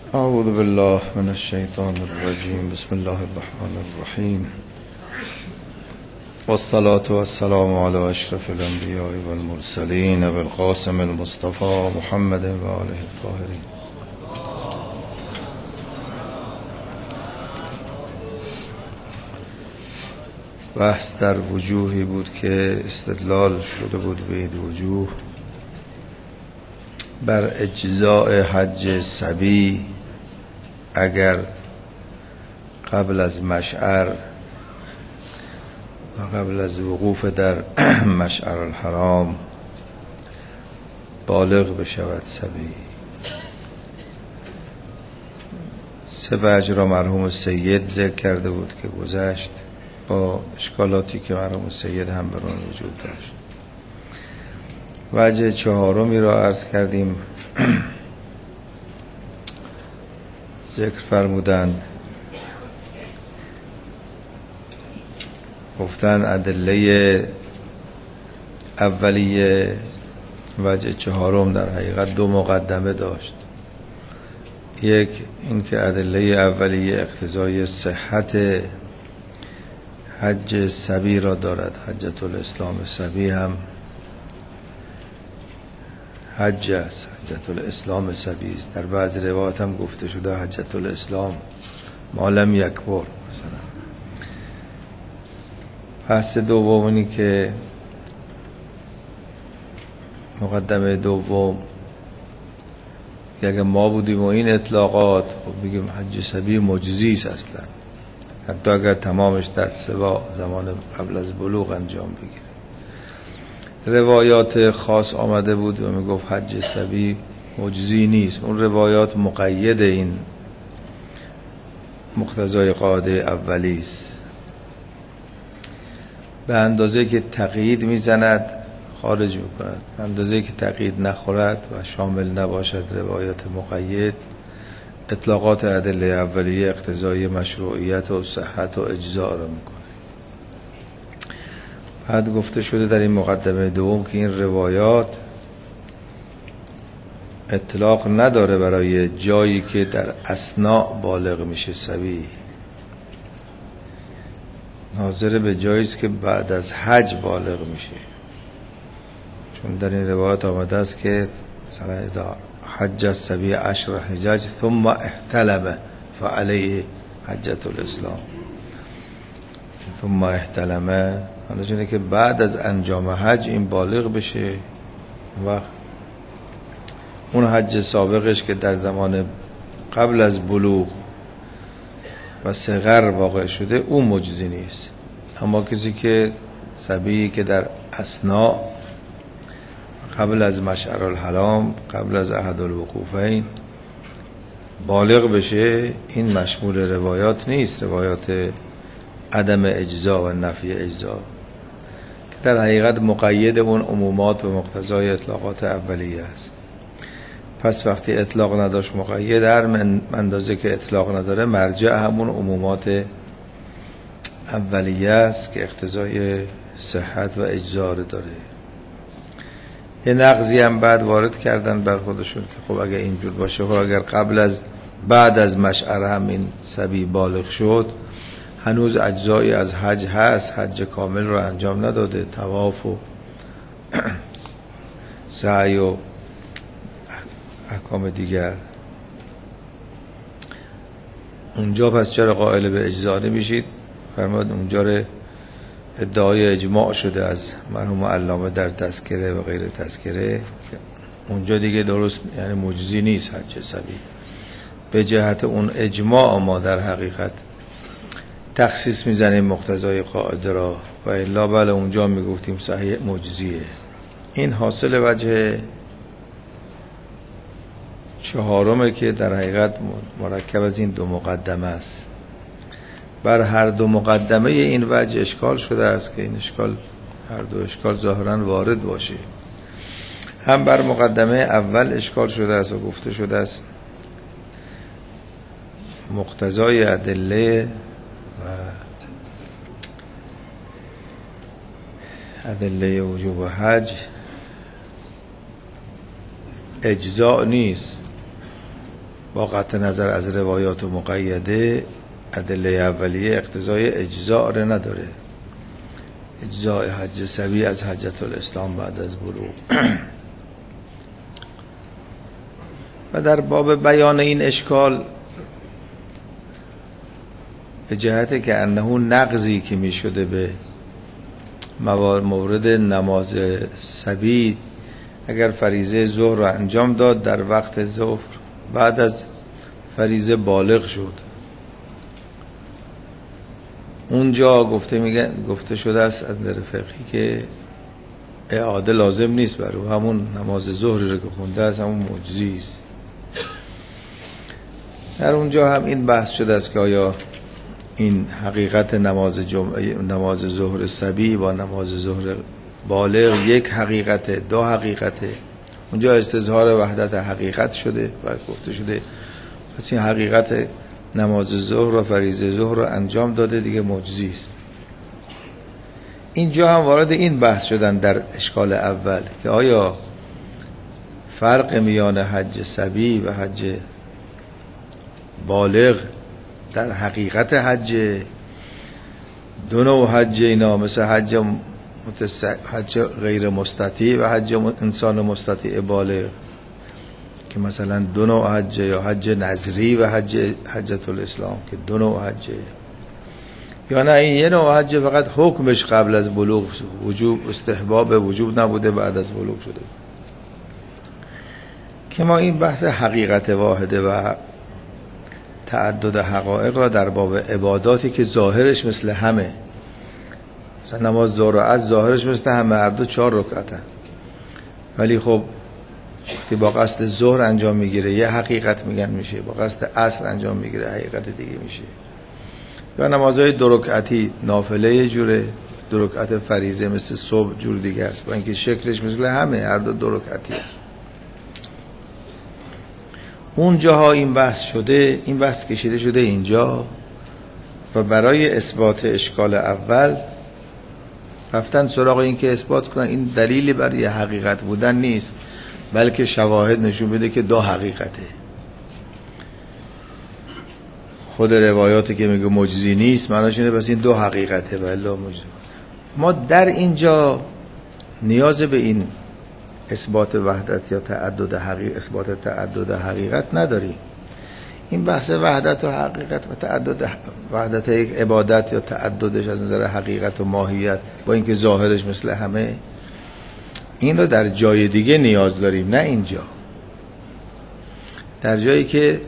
اعوذ بالله من الشیطان الرجیم. بسم الله الرحمن الرحیم. والصلاة والسلام على اشرف الانبیاء والمرسلین بالقاسم المصطفى محمد و آله الطاهرین. بحث در وجوهی بود که استدلال شده بود به این وجوه بر اجزاء حج صبی اگر قبل از مشعر و قبل از وقوف در مشعر الحرام بالغ بشود صبی. سه وجه را مرحوم سید ذکر کرده بود که گذشت با اشکالاتی که مرحوم سید هم بر آن وجود داشت. وجه چهارمی را عرض کردیم. ذکر فرمودند گفتن ادله اولیه وجه چهارم در حقیقت دو مقدمه داشت. یک این که ادله اولیه اقتضای صحت حج صبی را دارد. حجة الاسلام صبی هم حج است، حجة الاسلام صبی است. در بعض روایات هم گفته شده حجة الاسلام ما لم یکبر مثلا. بحث دومی که مقدمه دوم اگه ما بودیم و این اطلاقات بگیم حج صبی مجزی است اصلا، حتی اگر تمامش در سبا زمان قبل از بلوغ انجام بگیره. روایات خاص آمده بود و میگفت حج صبی مجزی نیست. اون روایات مقید این مقتضای قاعده اولی است. به اندازه که تقیید میزند خارج میکند، به اندازه که تقیید نخورد و شامل نباشد روایات مقید، اطلاقات ادله اولیه اقتضای مشروعیت و صحت و اجزاء را میکنه. بعد گفته شده در این مقدمه دوم که این روایات اطلاق نداره برای جایی که در اثناء بالغ میشه صبی، ناظر به جایی است که بعد از حج بالغ میشه. چون در این روایات آمده است که مثلا اذا حج الصبی 10 حجج ثم احتلم فعلیه حجة الاسلام. ثم احتلم حالا که بعد از انجام حج این بالغ بشه و اون حج سابقش که در زمان قبل از بلوغ و صغر واقع شده اون مجزی نیست. اما کسی که صبی که در اثناء قبل از مشعر الحرام قبل از احد الوقوفین بالغ بشه این مشمول روایات نیست، روایات عدم اجزا و نفی اجزا که در حقیقت مقید اون عمومات و مقتضای اطلاقات اولیه است. پس وقتی اطلاق نداشت مقید، هر اندازه که اطلاق نداره مرجع همون عمومات اولیه است که اقتضای صحت و اجزا داره. یه نقضی هم بعد وارد کردن بر خودشون که خب اگه اینجور باشه، خب اگر بعد از مشعر هم این صبی بالغ شد هنوز اجزایی از حج هست، حج کامل رو انجام نداده، طواف و سعی و احکام دیگر. اونجا پس چرا قائل به اجزا نمیشید؟ فرمود اونجا رو ادعای اجماع شده از مرحوم علامه در تذکره و غیر تذکره، اونجا دیگه درست یعنی مجزی نیست حج صبی. به جهت اون اجماع ما در حقیقت تخصیص میزنیم مقتضای قاعده را، و الا بله اونجا میگفتیم صحیح مجزیه. این حاصل وجه چهارمه که در حقیقت مرکب از این دو مقدمه است. بر هر دو مقدمه این وجه اشکال شده است که این اشکال هر دو اشکال ظاهرا وارد باشه. هم بر مقدمه اول اشکال شده است و گفته شده است مقتضای ادله و ادله وجوب حج اجزاء نیست، با قطع نظر از روایات مقیده ادله اولیه اقتضای اجزاء را نداره. اجزاء حج صبی از حجة الاسلام بعد از بلوغ. و در باب بیان این اشکال به جهت که انه نقضی که می شده به مورد نماز صبی، اگر فریضه ظهر را انجام داد در وقت ظهر بعد از فریضه بالغ شد، اونجا گفته شده است از نظر فقهی که اعاده لازم نیست بر او، همون نماز ظهری رو که خونده است همون مجزی است. در اونجا هم این بحث شده است که آیا این حقیقت نماز ظهر صبی با نماز ظهر بالغ یک حقیقت، دو حقیقته. اونجا استظهار وحدت حقیقت شده و گفته شده پس این حقیقت نماز ظهر و فریضه ظهر رو انجام داده دیگه مجزی است. اینجا هم وارد این بحث شدن در اشکال اول که آیا فرق میان حج صبی و حج بالغ در حقیقت حج، دو نوع حج اینا، مثل حج غیر مستطیع و حج انسان مستطیع بالغ که مثلا دو نوع حج، یا حج نظری و حجة الاسلام که دو نوع حج، یا نه این یه نوع حج فقط حکمش قبل از بلوغ وجوب استحباب وجوب نبوده بعد از بلوغ شده. که ما این بحث حقیقت واحده و تعدد حقایق را در باب عباداتی که ظاهرش مثل همه، مثلا نماز ظهر و عصر ظاهرش مثل همه، هر دو 4 رکعتن، ولی خب وقتی با قصد ظهر انجام میگیره یه حقیقت میگن میشه، با قصد عصر انجام میگیره حقیقت دیگه میشه. یا نمازهای 2 رکعتی نافله یه جوره، 2 رکعت فریضه مثل صبح جور دیگه است، با اینکه شکلش مثل همه، هر دو 2 رکعتی. اون جاها این بحث شده، این بحث کشیده شده اینجا و برای اثبات اشکال اول رفتن سراغ این که اثبات کنن این دلیلی برای حقیقت بودن نیست، بلکه شواهد نشون بده که 2 حقیقته. خود روایاتی که میگه مجزی نیست معناش اینه بس این 2 حقیقته و الا مجزی. ما در اینجا نیاز به این اثبات وحدت یا تعدد حقیقت، اثبات تعدد حقیقت نداریم. این بحث وحدت و حقیقت و تعدد، وحدت یک عبادت یا تعددش از نظر حقیقت و ماهیت با اینکه ظاهرش مثل همه، این رو در جای دیگه نیاز داریم، نه اینجا. در جایی که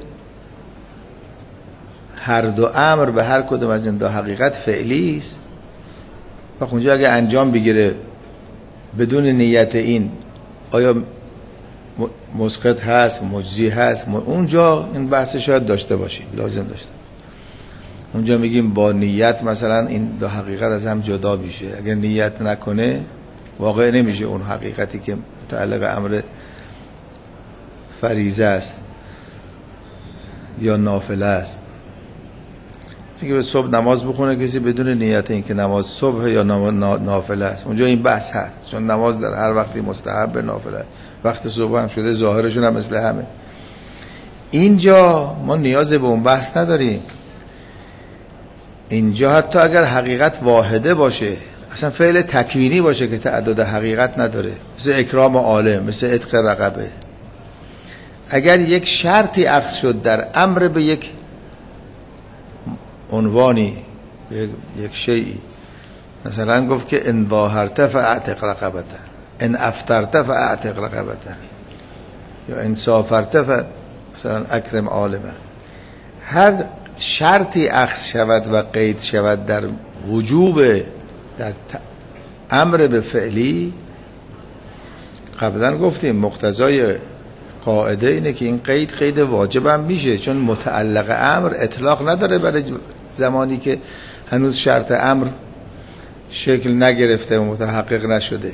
هر دو امر به هر کدوم از این 2 حقیقت فعلی است و اونجا اگه انجام بگیره بدون نیت این آیا مسقط هست، مجزی هست، اونجا این بحث شاید داشته باشیم، لازم داشته. اونجا میگیم با نیت مثلا این 2 حقیقت از هم جدا میشه، اگر نیت نکنه واقع نمیشه اون حقیقتی که متعلق امر فریضه است یا نافله است. که به صبح نماز بخونه کسی بدون نیت این که نماز صبح یا نافله است، اونجا این بحث هست، چون نماز در هر وقتی مستحب نافله، وقت صبح هم شده ظاهرشون هم مثل همه. اینجا ما نیاز به اون بحث نداریم. اینجا حتی اگر حقیقت واحده باشه، اصلا فعل تکوینی باشه که تعدد حقیقت نداره، مثل اکرام عالم، مثل عتق رقبه، اگر یک شرطی اخذ شد در امر به یک عنوانی، یک شیئی، مثلا گفت که ان ظاهرت فاعتق رقبته، ان افطرت فاعتق رقبته، یا ان سافرت مثلا اکرم عالمه، هر شرطی اخذ شود و قید شود در وجوب، در امر به فعلی، قبلا گفتیم مقتضای قاعده اینه که این قید واجب هم میشه، چون متعلق امر اطلاق نداره برای زمانی که هنوز شرط امر شکل نگرفته و متحقق نشده.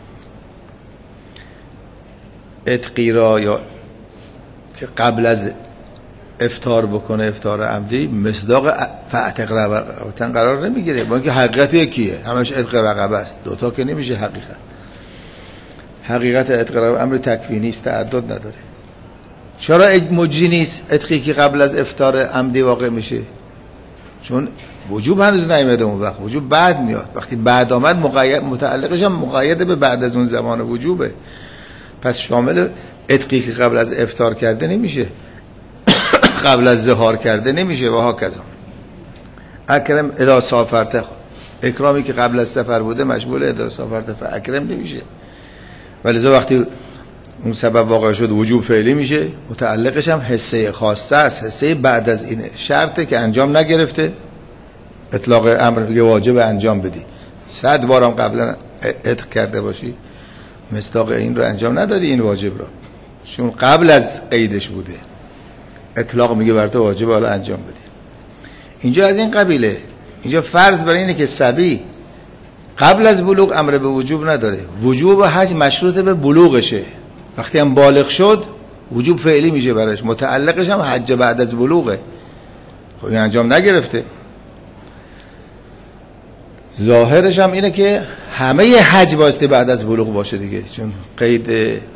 عتقی را یا که قبل از افطار بکنه، افطار عمدی، مصداق فاعتق رقبه قرار نمیگیره، با اینکه حقیقت یکیه، همش عتق رقبه است، 2 تا که نمیشه حقیقت. حقیقت عتق رقبه امر تکوینی است، تعدد نداره. چرا مجزی نیست عتقی که قبل از افطار عمدی واقع میشه؟ چون وجوب هنوز نیامده اون وقت، وجوب بعد میاد. وقتی بعد آمد متعلقش هم مقید به بعد از اون زمان وجوبه، پس شامل عتقی که قبل از افطار کرده نمیشه، قبل از ظهار کرده نمیشه و هاکذا. اکرم اذا سافرت، اکرامی که قبل از سفر بوده مشمول اذا سافرت فاکرم نمیشه. ولذا وقتی اون سبب واقع شد وجوب فعلی میشه، متعلقش هم حصه خاصه است، حصه بعد از اینه. شرطه که انجام نگرفته اطلاق امر یه واجب انجام بدی. 100 بارم قبلا عتق کرده باشی مصداق این رو انجام ندادی، این واجب رو، چون قبل از قیدش بوده. اطلاق میگه بر تو واجب حالا انجام بدی. اینجا از این قبیله. اینجا فرض بر اینه که صبی قبل از بلوغ امر به وجوب نداره، وجوب حج مشروط به بلوغشه. وقتی هم بالغ شد وجوب فعلی میشه براش، متعلقش هم حج بعد از بلوغه. خب این انجام نگرفته. ظاهرش هم اینه که همه حج بایستی بعد از بلوغ باشه دیگه، چون قید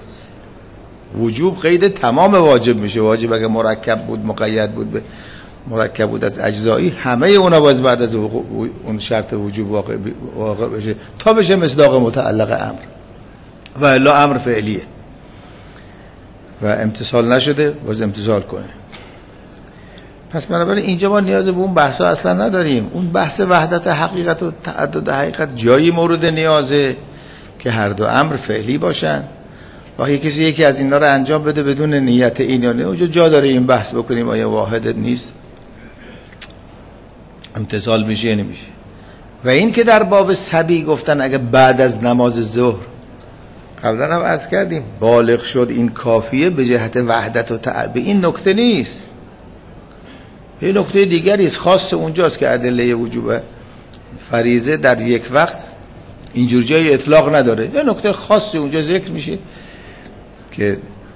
وجوب قید تمام واجب میشه. واجب اگه مرکب بود، مقید بود به مرکب بود از اجزایی، همه اونا باز بعد از اون شرط وجوب واقع بشه تا بشه مصداق متعلق امر، و الا امر فعلیه و امتصال نشده باز امتصال کنه. پس بنابراین اینجا ما نیاز به اون بحثا اصلا نداریم. اون بحث وحدت حقیقت و تعدد حقیقت جایی مورد نیازه که هر دو امر فعلی باشن. وقتی کسی یکی از اینا رو انجام بده بدون نیت این یا نه، اونجا جا داره این بحث بکنیم آیا واحد نیست، امتصال میشه یا نمیشه. و این که در باب صبی گفتن اگه بعد از نماز ظهر، قبلا هم عرض کردیم بالغ شد، این کافیه به جهت وحدت و تعدد. این نکته نیست، این نکته دیگری است، خاص اونجاست که ادله وجوب فریضه در یک وقت اینجور جای اطلاق نداره. یه نکته خاصی اونجا ذکر میشه که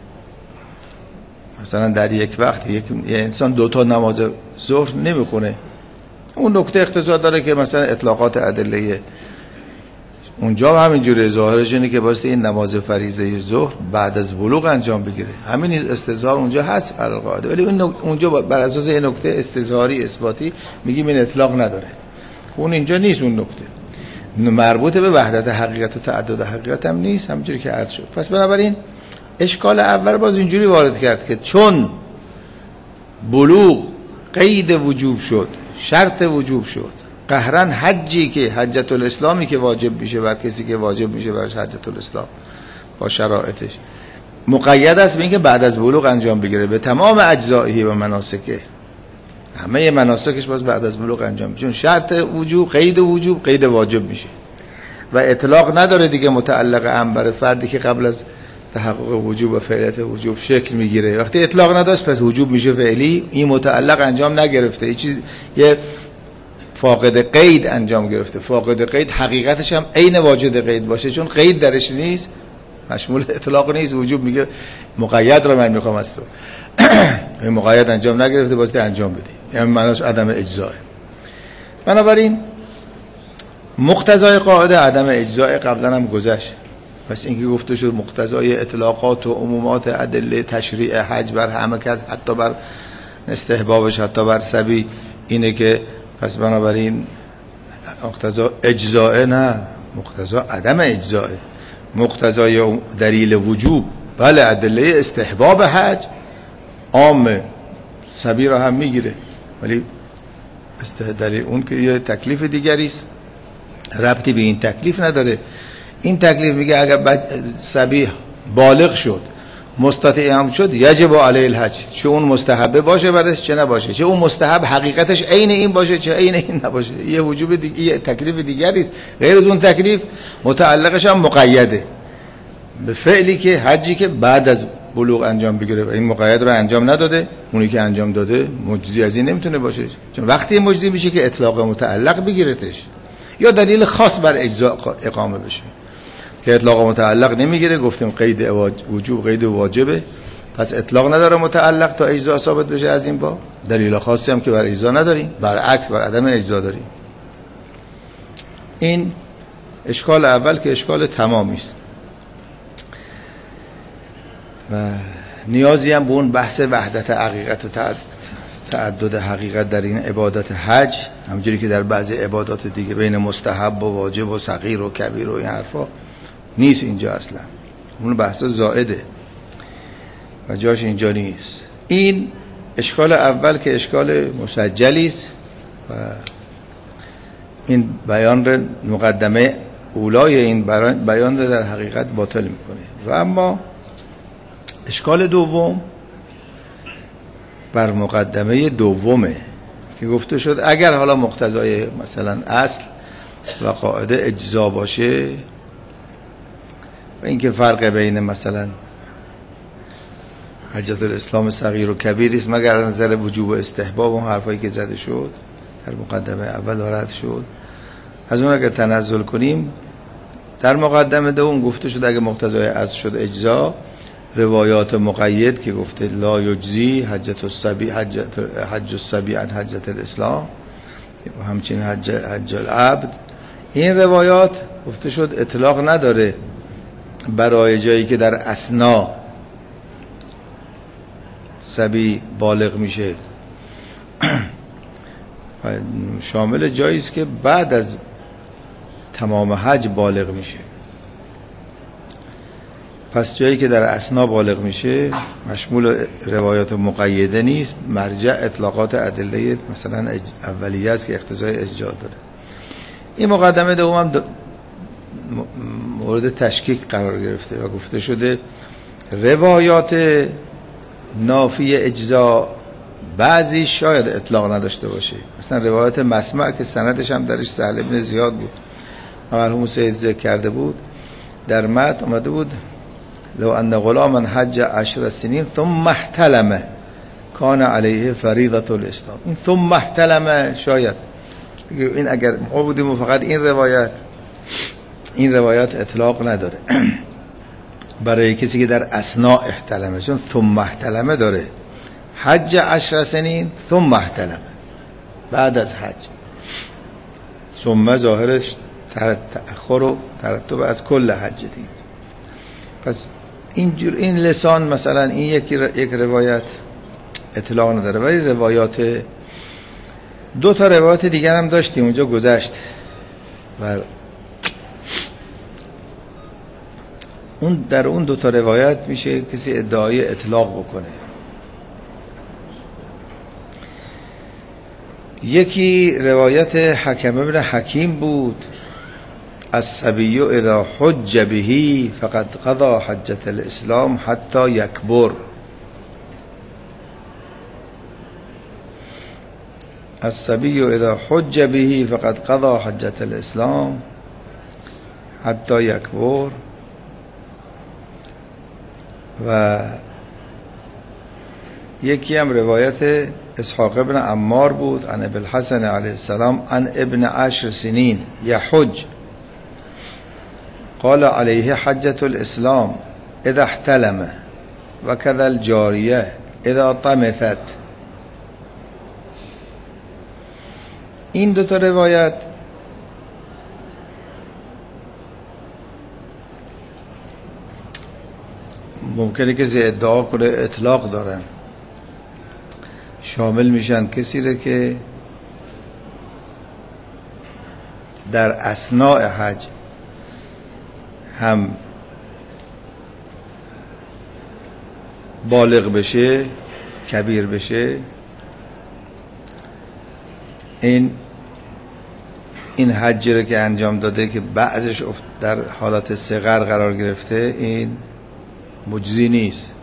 مثلا در یک وقت یه انسان 2 نماز ظهر نمیخونه. اون نکته اقتضا داره که مثلا اطلاقات ادله اونجا هم همینجوره. ظاهرش اینه که واسه این نماز فریضه ظهر بعد از بلوغ انجام بگیره، همین استظهار اونجا هست القاعده. ولی اونجا بر اساس این نکته استظهاری اثباتی میگیم این اطلاق نداره. اون اینجا نیست. اون نکته مربوط به وحدت حقیقت و تعدد حقیقت هم نیست، همونجوری که عرض شد. پس بنابراین اشکال اول باز اینجوری وارد کرد که چون بلوغ قید وجوب شد، شرط وجوب شد، قهرن حجی که حجت الاسلامی که واجب میشه بر کسی که واجب میشه برش حجت الاسلام با شرایطش، مقید است به اینکه بعد از بلوغ انجام بگیره به تمام اجزایی و مناسکه. همه مناسکش باز بعد از بلوغ انجام میشه، چون شرط وجوب قید وجوب قید واجب میشه و اطلاق نداره دیگه متعلق امر بر فردی که قبل از تحقق وجوب و فعلیت وجوب شکل میگیره. وقتی اطلاق نداشت پس وجوب میشه فعلی، این متعلق انجام نگرفته، این چیز یه فاقد قید انجام گرفته. فاقد قید حقیقتش هم عین واجد قید باشه، چون قید درش نیست، مشمول اطلاق نیست. وجوب میگه مقید رو من میخوام از تو، این مقید انجام نگرفته باید انجام بدی، یعنی معناش عدم اجزاء. بنابراین مقتضای قاعده عدم اجزاء قبلا هم گذشت. پس اینکه گفته شد مقتضای اطلاقات و عمومات ادله تشریع حج بر همه کس، حتی بر استحبابش، حتی بر صبی، اینه که پس بنابراین مقتضا اجزاء نه، مقتضا عدم اجزاء. مقتضای دلیل وجوب بله ادله استحباب حج عام صبی را هم میگیره، ولی دلیل اون که یه تکلیف دیگری است، ربطی به این تکلیف نداره. این تکلیف میگه اگر صبی بالغ شد مستطیع هم شد یجب علیه الحج، چه اون مستحبه باشه برش چه نباشه، چه اون مستحب حقیقتش عین این باشه چه عین این نباشه، یه وجوب دیگه، یه تکلیف دیگری است. غیر از اون تکلیف متعلقش هم مقیده به فعلی که حجی که بعد از بلوغ انجام بگیره و این مقید رو انجام نداده، اونی که انجام داده مجزی از این نمیتونه باشه، چون وقتی مجزی میشه که اطلاق متعلق بگیرتش یا دلیل خاص بر اجزاء اقامه بشه که اطلاق متعلق نمیگیره. گفتیم قید وجوب قید واجبه، پس اطلاق نداره متعلق تا اجزاء ثابت بشه. از این با دلیل خاصی هم که بر اجزاء نداریم، برعکس بر عدم اجزاء داریم. این اشکال اول که اشکال تمامی است. و نیازی هم به اون بحث وحدت حقیقت و تعدد حقیقت در این عبادت حج، همونجوری که در بعضی عبادات دیگه بین مستحب و واجب و صغیر و کبیر و این حرفا نیست اینجا اصلا. اون بحث زائده و جاش اینجا نیست. این اشکال اول که اشکال مسجلی است و این بیان مقدمه اولای این بیان رو در حقیقت باطل میکنه. و اما اشکال دوم بر مقدمه دومه که گفته شد اگر حالا مقتضای مثلا اصل و قاعده اجزا باشه و اینکه فرق بین مثلا حجت الاسلام صغیر و کبیر است مگر از نظر وجوب و استحباب و حرفایی که زده شد در مقدمه اول رد شد، از اون اگه تنزل کنیم در مقدمه دوم گفته شد اگه مقتضای اصل شد اجزا، روایات مقید که گفته لا یجزی حج الصبی عن حجت الاسلام و همچنین حج العبد، این روایات گفته شد اطلاق نداره برای جایی که در اثنا صبی بالغ میشه، شامل جایی است که بعد از تمام حج بالغ میشه. پس جایی که در اثنا بالغ میشه مشمول روایات مقیده نیست، مرجع اطلاقات ادله مثلا اولیه است که اقتضای اجزا داره. این مقدمه دوم هم مورد تشکیک قرار گرفته و گفته شده روایات نافی اجزا بعضی شاید اطلاق نداشته باشه، مثلا روایات مسمع که سندش هم درش سهل بن زیاد بود مرحوم سید ذکر کرده بود، در متن اومده بود لو ان غلاما حج 10 سنین ثم احتلم کان علیه فریضه الاسلام. این ثم احتلم شاید این اگر ما بودیم فقط این روایات اطلاق نداره برای کسی که در اثناء احتلمه، چون ثم احتلمه داره حج 10 سنین ثم احتلمه بعد از حج، ثم ظاهرش تأخر و ترتب از کل حج دین. پس این لسان مثلا این یک روایت اطلاق نداره، ولی روایات دو تا روایت دیگر هم داشتیم اونجا گذشت و در اون دو تا روایت میشه کسی ادعای اطلاق بکنه. یکی روایت حکم ابن حکیم بود الصبی اذا حج به فقد قضى حجة الاسلام حتی یکبر. الصبی اذا حج به فقد قضى حجة الاسلام حتی یکبر. و یکی هم روایت اسحاق ابن عمار بود عن ابن الحسن علیه السلام عن ابن 10 سنین یحج قال علیه حجة الاسلام اذا احتلم و كذا الجاریه اذا طمثت. این دو تا روایت ممکنه که ادعا کنه اطلاق دارن، شامل میشن کسی رو که در اثناء حج هم بالغ بشه کبیر بشه، این حج رو که انجام داده که بعضش در حالت صغر قرار گرفته این مجزی نیست.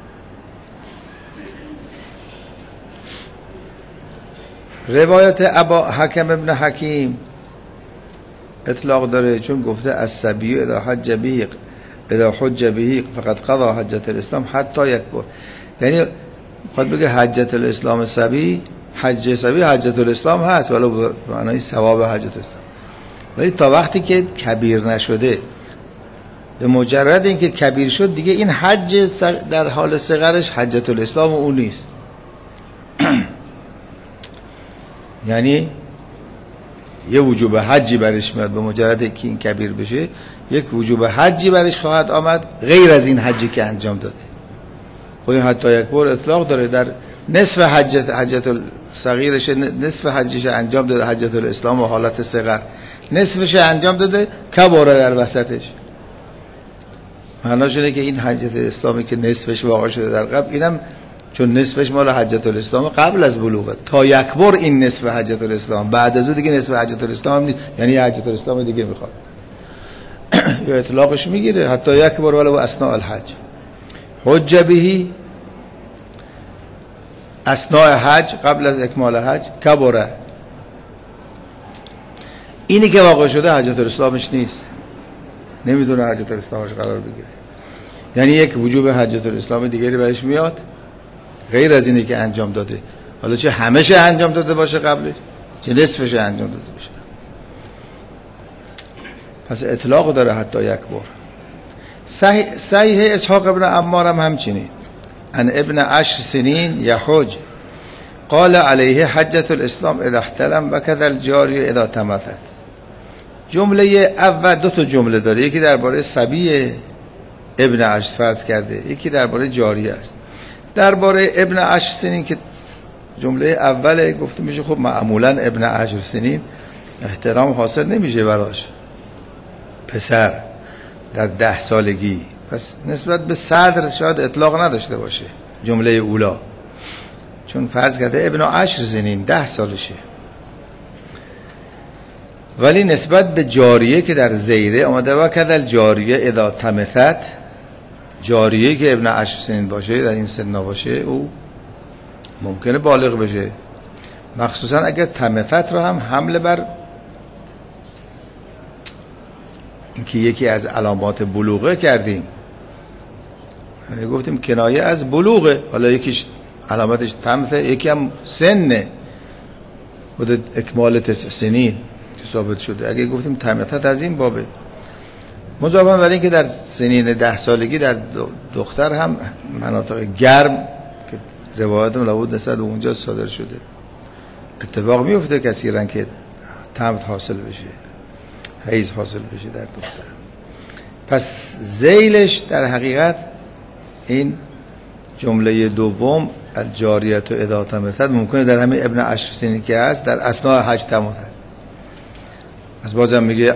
روایت ابا حکم ابن حکیم اطلاق داره چون گفته الصبی اذا حج به فقد قضى حجة الاسلام حتی یکبر، یعنی خود بگه حجة الاسلام صبی، حج صبی حجة الاسلام هست ولو به معنای ثواب حجة الاسلام، ولی تا وقتی که کبیر نشده، به مجرد اینکه کبیر شد دیگه این حج در حال صغرش حجة الاسلام اون نیست. یعنی یه وجوب حجی برش میاد به مجرد که این کبیر بشه، یک وجوب حجی برش خواهد آمد غیر از این حجی که انجام داده. خب حتی یک بار اطلاق داره، در نصف حجت الصغیرش، نصف حجش انجام داده، حجت الاسلام و حالت صغر نصفش انجام داده، کباره در وسطش. معناش اینه که این حجت الاسلامی که نصفش واقع شده در قبل، اینم چون نصفش مال حجت الاسلام قبل از بلوغه، تا یک بار این نصف حجت الاسلام، بعد از اون دیگه نصف حجت الاسلام نیست، یعنی حجت الاسلام دیگه میخواد یا اطلاقش میگیره حتی یک بار ولو اثناء الحج. حج بهی اثناء حج، قبل از اکمال حج، کبره. اینی که واقع شده حجت الاسلامش نیست، نمیتونه حجت الاسلامش قرار بگیره، یعنی یک وجوب حجت الاسلام دیگری برش میاد غیر از اینی که انجام داده. حالا چه همه‌ش انجام داده باشه قبلش، چه نصفش انجام داده باشه. پس اطلاق داره حتی یک بار. صحیح اسحاق ابن عمار هم همچنین، ان ابن 10 سنین یحج قال علیه حجت الاسلام اذا احتلم و کذا الجاری اذا تمثت. جمله اول دو تا جمله داره، یکی درباره صبی ابن 10 فرض کرده، یکی درباره جاریه است. درباره ابن 10 سنین که جمله اوله گفته میشه خب معمولا ابن 10 سنین احترام حاصل نمیشه براش، پسر در 10 سالگی، پس نسبت به صدر شاید اطلاق نداشته باشه جمله اولا، چون فرض کرده ابن 10 سنین 10 سالشه. ولی نسبت به جاریه که در زیره آمده و کدل جاریه اذا تمثت، جاریه که ابن 10 سنین باشه، در این سن باشه، او ممکنه بالغ بشه، مخصوصا اگر تمثت رو هم حمله بر اینکه یکی از علامات بلوغه کردیم، گفتیم کنایه از بلوغه، حالا یکیش علامتش تمثه، یکی هم سنه، خود اکمال 9 سنین که ثابت شده. اگه گفتیم تمثت از این بابه، مضافاً بر این که در سنین 10 سالگی در دختر هم مناطق گرم که روایت ملابود نسبت اونجا صادر شده اتفاق میفته کثیرا که تمث حاصل بشه، حیض حاصل بشه در دختر. پس ذیلش در حقیقت این جمله دوم الجاریت و اذا تمثت ممکنه در همین ابن 10 سنین که هست در اثناء حج تمثت. پس بازم میگه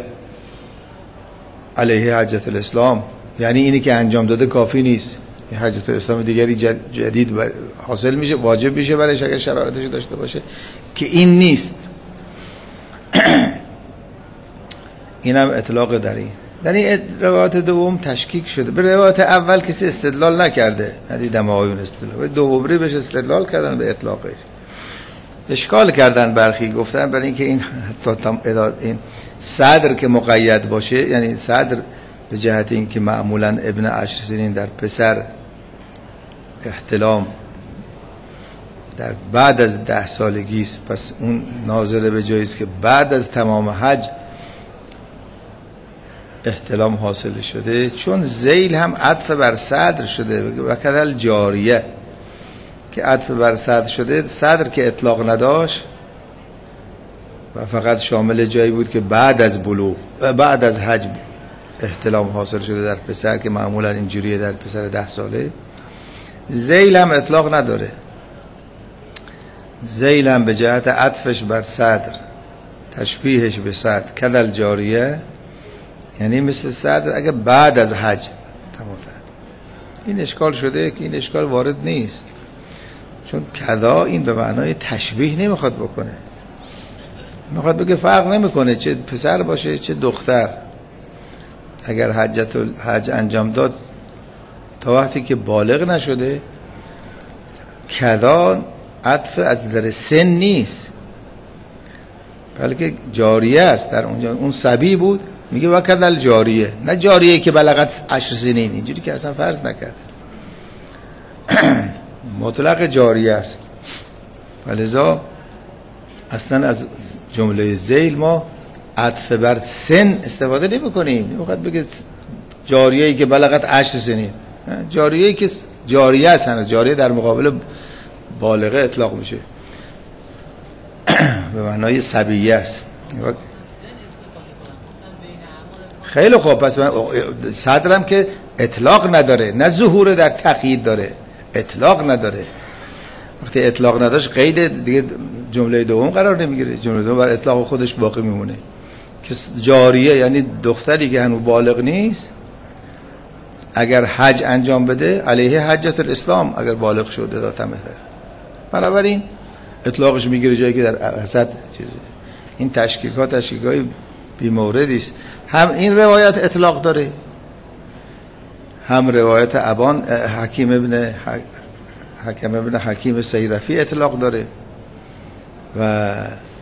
علیه حجت الاسلام، یعنی اینی که انجام داده کافی نیست، حجت الاسلام دیگری جدید حاصل میشه، واجب میشه برایش اگر شرایطش داشته باشه که این نیست. اینم اطلاق در این روایت دوم تشکیک شده. به روایت اول کسی استدلال نکرده، ندیدم آقایون استدلال، دومی بهش استدلال کردن به اطلاقش، اشکال کردن برخی، گفتن برای اینکه این این صدر که مقید باشه، یعنی صدر به جهت اینکه معمولا ابن 10 سنین در پسر احتلام در بعد از 10 سالگی است، پس اون ناظر به جایی است که بعد از تمام حج احتلام حاصل شده، چون ذیل هم عطف بر صدر شده و کدل جاریه که عطف بر صدر شده، صدر که اطلاق نداشت و فقط شامل جایی بود که بعد از بلوغ و بعد از حج احتلام حاصل شده در پسر که معمولا اینجوریه در پسر 10 ساله. ذیل هم اطلاق نداره، ذیل هم به جهت عطفش بر صدر، تشبیهش به صدر کدل جاریه، یعنی مثل صدر اگه بعد از حج تمثت. این اشکال شده که این اشکال وارد نیست، چون کذا این به معنای تشبیه نمیخواد بکنه، میخواد بگه فرق نمیکنه چه پسر باشه چه دختر، اگر حجت الحج انجام داد تا وقتی که بالغ نشده، کذا عطف از نظر سن نیست بلکه جاریه است. در اونجا اون صبی بود، میگه وکذل جاریه، نه جاریه که بلغت 10 سنین، اینجوری که اصلا فرض نکرده، مطلق جاریه است. ولذا اصلا از جمله ذیل ما عطف بر سن استفاده نمی کنیم، نمیخواد بگه جاریه‌ای که بلغت 10 سنین، جاریه‌ای که جاریه است، جاریه در مقابل بالغه اطلاق میشه به معنای صبیه است. خیلی خوب، پس صدرم که اطلاق نداره، نه ظهور در تقیید داره، اطلاق نداره. وقتی اطلاق نداشت قید دیگه جمله دوم قرار نمیگیره، جمله دوم بر اطلاق خودش باقی میمونه که جاریه یعنی دختری که هنوز بالغ نیست اگر حج انجام بده علیه حجت الاسلام اگر بالغ شده ذات مثل. بنابراین اطلاقش میگیره جایی که در وسط چیزه. این تشکیکای بی موردی است. هم این روایت اطلاق داره، هم روایت ابان حکیم ابن حکیم سیرفی اطلاق داره و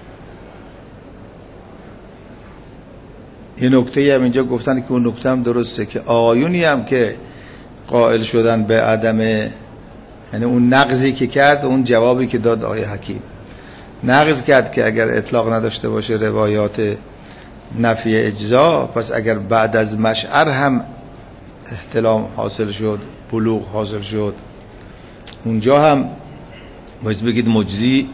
این نکته هم اینجا گفتن که اون نکته هم درسته که آقایونی هم که قائل شدن به عدم، یعنی اون نقضی که کرد، اون جوابی که داد آقای حکیم نقض کرد که اگر اطلاق نداشته باشه روایات نفی اجزا، پس اگر بعد از مشعر هم احتلام حاصل شد، بلوغ حاصل شد، اونجا هم باید بگید مجزی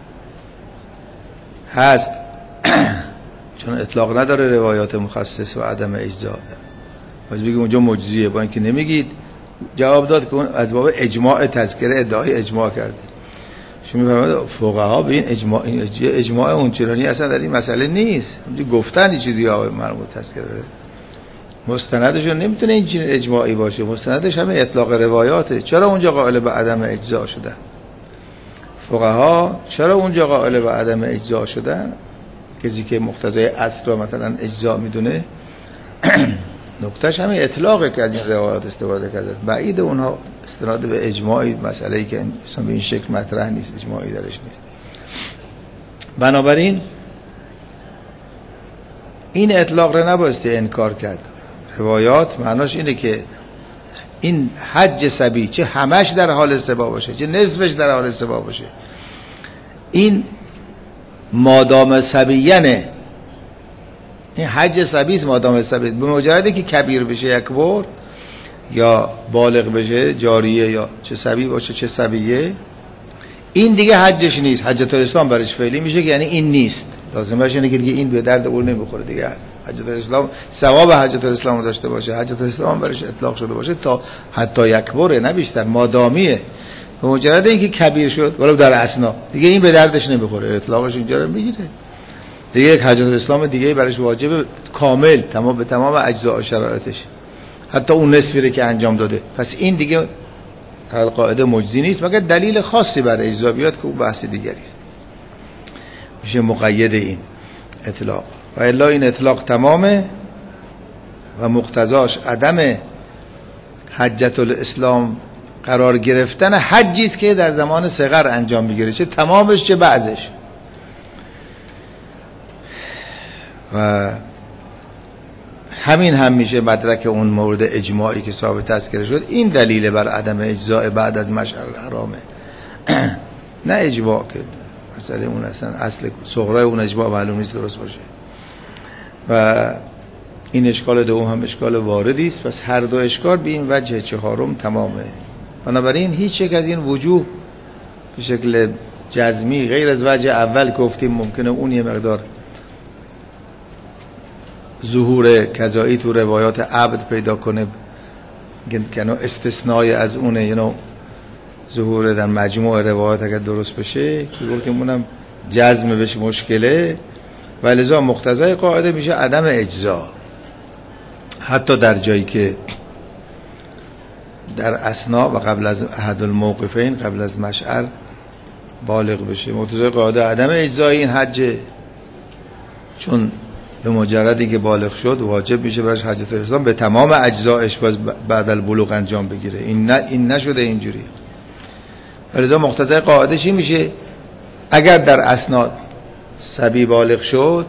هست چون اطلاق نداره روایات مخصص و عدم اجزا. باید بگید اونجا مجزیه، با اینکه نمیگید. جواب داد که اون از باب اجماع تذکره ادعای اجماع کرده. شما می‌فرمایید فقها به این اجماع اونچنانی اصلا در این مسئله نیست، گفتن این چیزی ها مربوط تذکره مستندشون نمیتونه این چنین اجماعی باشه، مستندش همه اطلاق روایاته. چرا اونجا قائل به عدم اجزا شدن فقها؟ چرا اونجا قائل به عدم اجزا شدن؟ کسی که مقتضای اصل را مثلا اجزا میدونه نکتهش همه اطلاقه که از این روایات استفاده کرده. بعید اونها استناد به اجماعی، مسئله‌ای که اصلا به این شکل مطرح نیست، اجماعی درش نیست. بنابراین این اطلاق را نبایستی انکار کرد. روایات معناش اینه که این حج صبی چه همش در حال سبا باشه چه نصفش در حال سبا باشه، این مادام صبیانه، این حج صبیست. مادام صبی به مجردی که کبیر بشه یک بار یا بالغ بشه، جاریه یا چه صبی باشه چه صبیه، این دیگه حجش نیست، حجت الاسلام برش فعلی میشه که یعنی این نیست. لازم باشه اینه که دیگه این به درد اون نمیخوره دیگه. حجت الاسلام ثواب حجت الاسلام داشته باشه، حجت الاسلام برش اطلاق شده باشه تا حتی یک باره نه بیشتر، مادامیه. به مجرد اینکه کبیر شد ولو در اسنا دیگه این به دردش نمیخوره، اطلاقش اینجا رو میگیره دیگه. یک حجت الاسلام دیگه برش واجب کامل تمام به تمام اجزا و شرایطش، حتی اون نصفی که انجام داده. پس این دیگه القاعده مجزی نیست مگر دلیل خاصی بر اجزا بیاد که اون بحث دیگری است، میشه مقید این اطلاق. و الا این اطلاق تمامه و مقتضاش عدم حجت الاسلام قرار گرفتن حجی است که در زمان صغر انجام میگیره، چه تمامش چه بعضش. و همین هم میشه مدرک اون مورد اجماعی که ثابت تذکره شد. این دلیل بر عدم اجزاء بعد از مشعر الحرامه، نه اجماع که مسئله اون اصلا اصل صغرای اون اجماع معلوم نیست درست باشه. و این اشکال دوم هم اشکال واردی است. پس هر دو اشکال به این وجه چهارم تمامه. بنابراین هیچ یک از این وجوه به شکل جزمی غیر از وجه اول گفتیم ممکنه اون یه مقدار ظهور کذایی تو روایات عبد پیدا کنه که استثنای از اونه، یعنی ظهور در مجموع روایات اگر درست بشه که گفتیم اونم جزم بهش مشکله و لذا مقتضای قاعده میشه عدم اجزا، حتی در جایی که در اثنا و قبل از احد الموقفین، قبل از مشعر بالغ بشه. مقتضای قاعده عدم اجزای این حجه، چون به مجردی که بالغ شد واجب میشه براش حجت الاسلام به تمام اجزایش باز بعد البلوغ انجام بگیره. این نشده اینجوری. ولذا مقتضای قاعده چی میشه؟ اگر در اثنا صبی بالغ شد،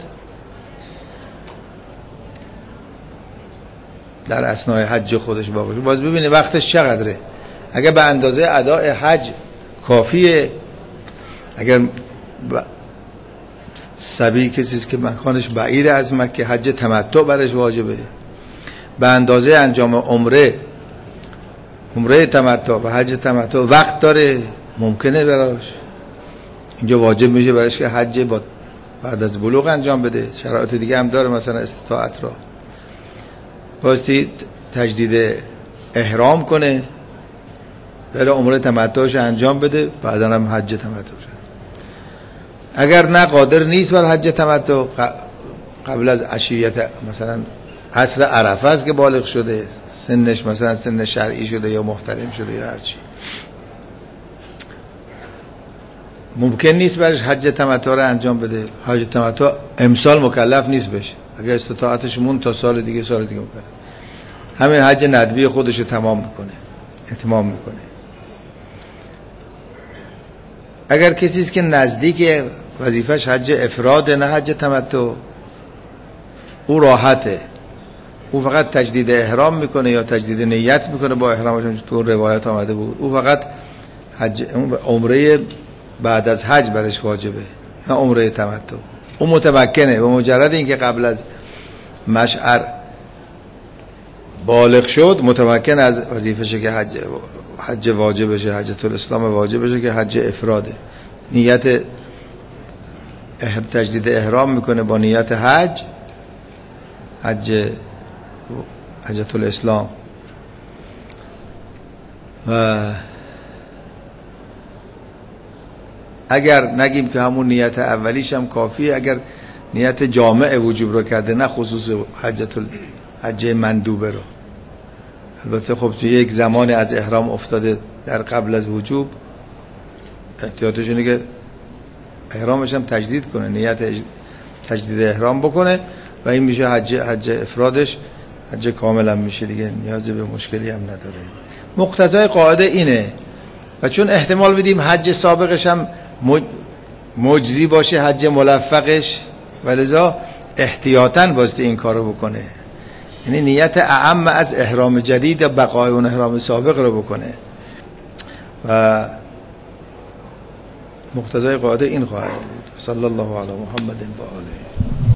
در اثنای حج خودش باقی شد، باز ببینه وقتش چقدره. اگر به اندازه اداء حج کافیه، اگر صبی کسی که مکانش بعید از مکه، حج تمتع برش واجبه، به اندازه انجام عمره تمتع و حج تمتع وقت داره، ممکنه براش، اینجا واجب میشه براش که حج بعد از بلوغ انجام بده. شرایط دیگه هم داره، مثلا استطاعت را باستی تجدید احرام کنه بره عمره تمتعش انجام بده، بعدا هم حج تمتعش. اگر نه قادر نیست بر حج تمتع، قبل از عشیت مثلا عصر عرفه است که بالغ شده، سنش مثلا سن شرعی شده یا محترم شده یا هرچی، ممکن نیست برش حج تمتع رو انجام بده. حج تمتع امسال مکلف نیست بشه، اگر استطاعتش مون تا سال دیگه مکلف. همین حج ندبی خودش رو اتمام میکنه. اگر کسی است که نزدیک وظیفش حج افراد نه حج تمتع، او راحته، او فقط تجدید احرام میکنه یا تجدید نیت میکنه با احرامش، تو روایت آمده بود او فقط عمره بعد از حج برش واجبه، نه عمره تمتع. او متمکنه، به مجرد اینکه قبل از مشعر بالغ شد متمکن از وظیفشه که حج واجب بشه، حجۃ الاسلام واجب بشه که حج افراده. نیت تجدید احرام میکنه با نیت حجۃ الاسلام. و اگر نگیم که همون نیت اولیش هم کافیه، اگر نیت جامع وجوب رو کرده، نه خصوص حج مندوبه رو. البته خب یک زمانی از احرام افتاده در قبل از وجوب، احتیاطش اینه که احرامش هم تجدید کنه، نیت تجدید احرام بکنه و این میشه حج افرادش، حج کامل هم میشه دیگه، نیازی به مشکلی هم نداره. مقتضای قاعده اینه. و چون احتمال بدیم حج سابقش هم مجزی باشه حج ملفقش، ولذا احتیاطاً واسه این کارو بکنه، یعنی نیت اعم از احرام جدید یا بقای اون احرام سابق رو بکنه. و مقتضای قاعده این خواهد بود. صلی الله علی محمد و آله.